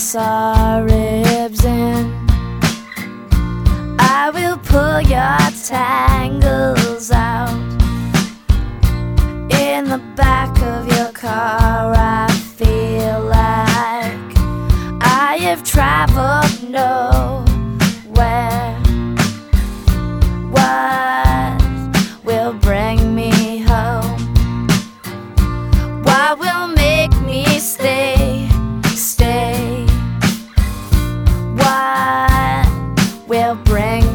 toss our ribs in. I will pull your tangles out. In the back of your car, I feel like I have traveled nowhere. What will bring me home? What will make me stay? What will bring